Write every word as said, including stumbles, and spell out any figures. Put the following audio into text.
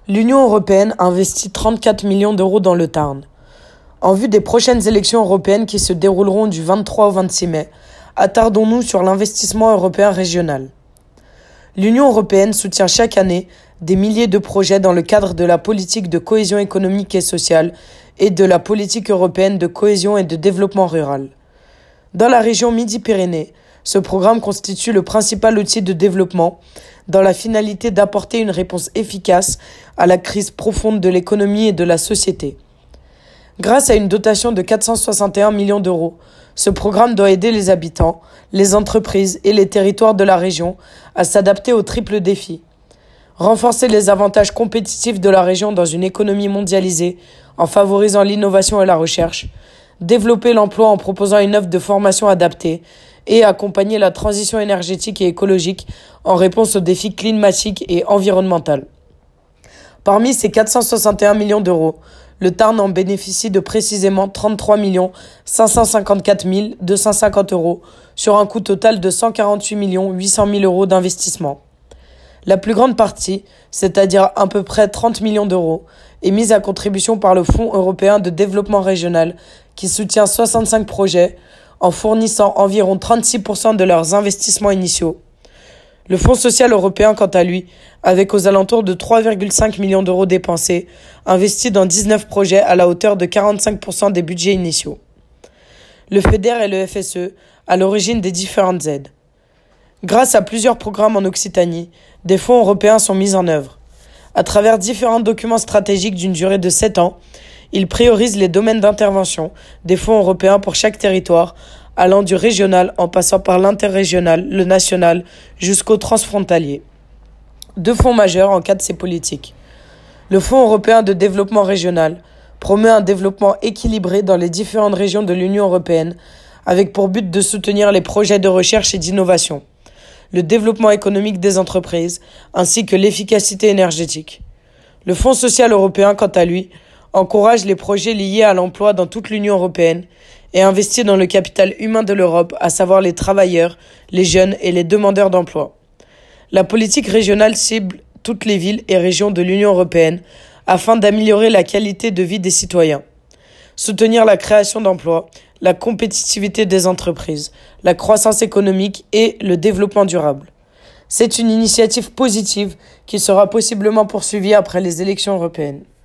L'Union européenne investit trente-quatre millions d'euros dans le Tarn. En vue des prochaines élections européennes qui se dérouleront du vingt-trois au vingt-six mai, attardons-nous sur l'investissement européen régional. L'Union européenne soutient chaque année des milliers de projets dans le cadre de la politique de cohésion économique et sociale et de la politique européenne de cohésion et de développement rural. Dans la région Midi-Pyrénées, ce programme constitue le principal outil de développement dans la finalité d'apporter une réponse efficace à la crise profonde de l'économie et de la société. Grâce à une dotation de quatre cent soixante et un millions d'euros, ce programme doit aider les habitants, les entreprises et les territoires de la région à s'adapter au triple défi. Renforcer les avantages compétitifs de la région dans une économie mondialisée en favorisant l'innovation et la recherche, développer l'emploi en proposant une offre de formation adaptée et accompagner la transition énergétique et écologique en réponse aux défis climatiques et environnementaux. Parmi ces quatre cent soixante et un millions d'euros, le Tarn en bénéficie de précisément trente-trois millions cinq cent cinquante-quatre mille deux cent cinquante euros sur un coût total de cent quarante-huit millions huit cent mille euros d'investissement. La plus grande partie, c'est-à-dire à peu près trente millions d'euros, est mise à contribution par le Fonds européen de développement régional qui soutient soixante-cinq projets en fournissant environ trente-six pour cent de leurs investissements initiaux. Le Fonds social européen, quant à lui, avec aux alentours de trois virgule cinq millions d'euros dépensés, investit dans dix-neuf projets à la hauteur de quarante-cinq pour cent des budgets initiaux. Le FEDER et le F S E à l'origine des différentes aides. Grâce à plusieurs programmes en Occitanie, des fonds européens sont mis en œuvre. À travers différents documents stratégiques d'une durée de sept ans, ils priorisent les domaines d'intervention des fonds européens pour chaque territoire, allant du régional en passant par l'interrégional, le national, jusqu'au transfrontalier. Deux fonds majeurs encadrent ces politiques. Le Fonds européen de développement régional promeut un développement équilibré dans les différentes régions de l'Union européenne, avec pour but de soutenir les projets de recherche et d'innovation, le développement économique des entreprises, ainsi que l'efficacité énergétique. Le Fonds social européen, quant à lui, encourage les projets liés à l'emploi dans toute l'Union européenne et investit dans le capital humain de l'Europe, à savoir les travailleurs, les jeunes et les demandeurs d'emploi. La politique régionale cible toutes les villes et régions de l'Union européenne afin d'améliorer la qualité de vie des citoyens, soutenir la création d'emplois, la compétitivité des entreprises, la croissance économique et le développement durable. C'est une initiative positive qui sera possiblement poursuivie après les élections européennes.